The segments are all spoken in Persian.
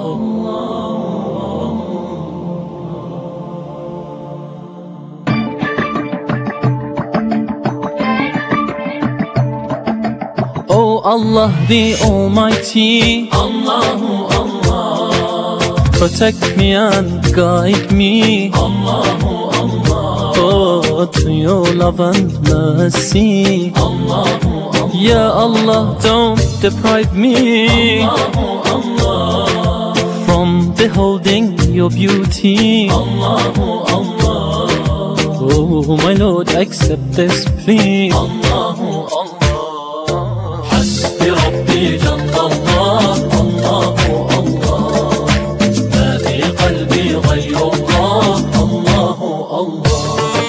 Oh Allah the Almighty, Allahu Allah, protect me and guide me, Allahu Allah, oh, to your love and mercy, Allahu Allah. Ya Allah, don't deprive me, Allahu Allah, from beholding your beauty, Allahu Allah. Oh my Lord, accept this plea, Allahu Allah. ربي جل الله الله الله، ما في قلبي غير الله الله الله.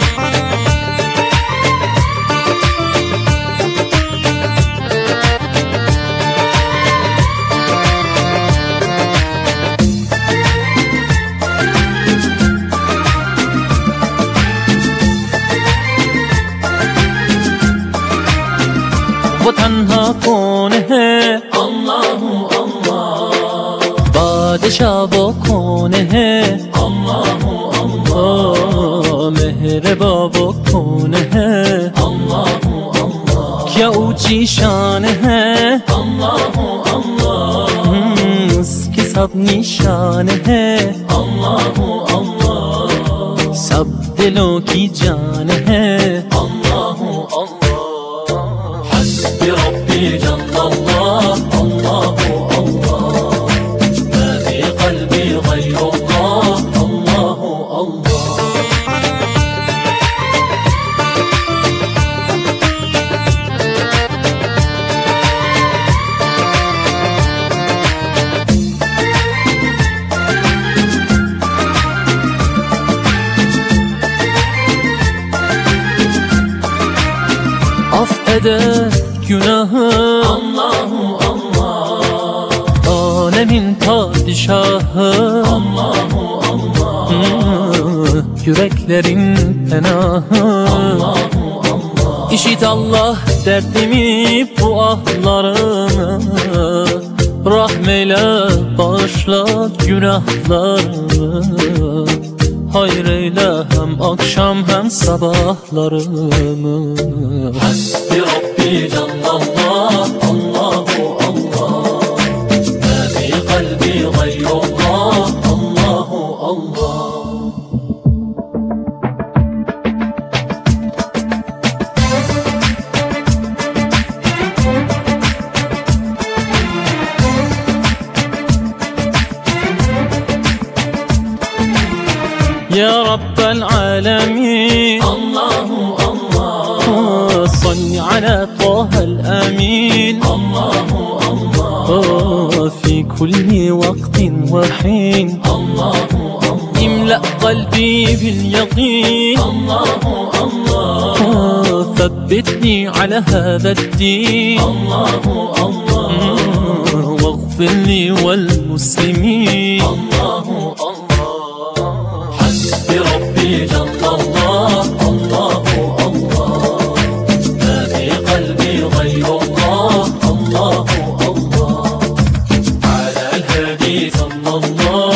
वो तन्हा कौन है अल्लाह अल्लाह, बादशाह वो कौन है अल्लाह अल्लाह, मेहरबा वो कौन है अल्लाह अल्लाह, क्या ऊंची शान है अल्लाह अल्लाह, उसकी सब निशान है अल्लाह अल्लाह, सब दिलों की जान है अल्लाह अल्लाह। ربي جل الله الله الله، ما في قلبي غير الله الله الله. Affeder günahı Allahu Allah, alemin padişahı Allahu Allah, yüreklerin penahı Allahu Allah. İşit Allah derdimi, bu ahlarımı, rahmeyle bağışla günahlarımı, hayır eyle hem akşam hem sabahlarımı. Hasbi Rabbi Cellallah Allahu Allah, ma fi kalbi gayrullah Allahu Allah. يا رب العالمين الله الله، صل على طه الأمين الله الله، في كل وقت وحين الله الله، املأ قلبي باليقين الله الله، ثبتني على هذا الدين الله الله، واغفر لي والمسلمين الله الله. ربي جل الله الله الله، ما في قلبي غير الله الله الله، على الهادي صلى الله